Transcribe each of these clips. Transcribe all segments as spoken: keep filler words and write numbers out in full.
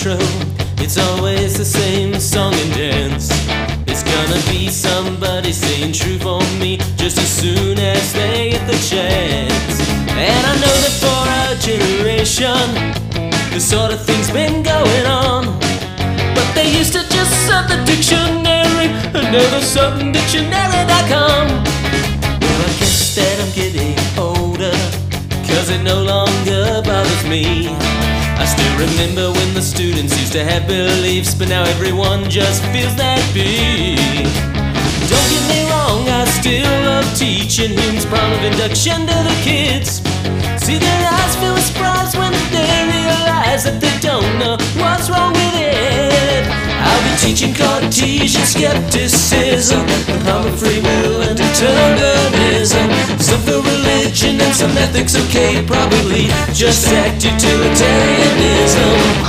intro, it's always the same song and dance. It's gonna be somebody saying true for me just as soon as they get the chance. And I know that for our generation, this sort of thing's been going on. But they used to just search the dictionary, and now there's something dictionary dot com. Well, I guess that I'm getting older, cause it no longer bothers me. I still remember when the students used to have beliefs, but now everyone just feels that beat. Don't get me wrong, I still love teaching hymns, prom of induction to the kids. See their eyes fill with surprise when they realize that they don't know what's wrong with it. I'll be teaching Cartesian skepticism, the power of free will and determinism, some for religion and some ethics, okay, probably just act utilitarianism.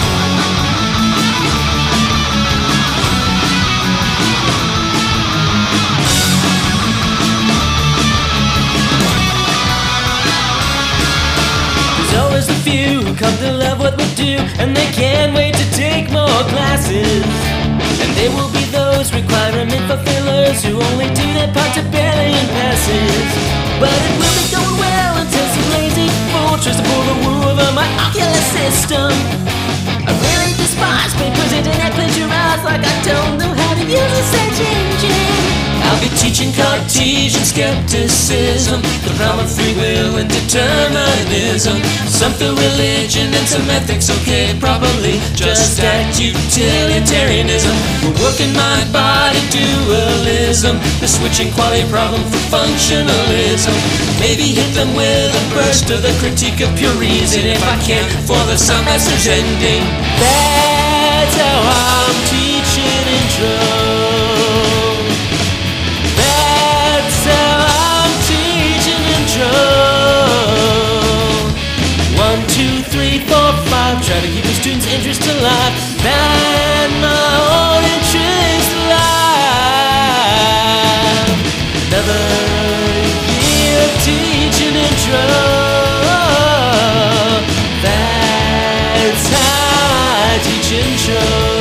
Always the few who come to love what we do, and they can't wait to take more classes. And there will be those requirement fulfillers who only do their part to billion passes. But it will be going well until some lazy fool tries to pull the wool over my ocular system. I really despise papers, internet plagiarize like I don't know how to use a search engine. I'll be teaching Cartesian skepticism, the realm of free will and determinism, some for religion and some ethics, okay, probably just act utilitarianism. We're working mind body dualism, the switching quality problem for functionalism. Maybe hit them with a burst of the critique of pure reason if I can, for the semester's ending. That's how I'm teaching intro. One, two, three, four, five. Try to keep the students' interest alive, and my own interest alive. Another year of teaching intro. That's how I teach intro.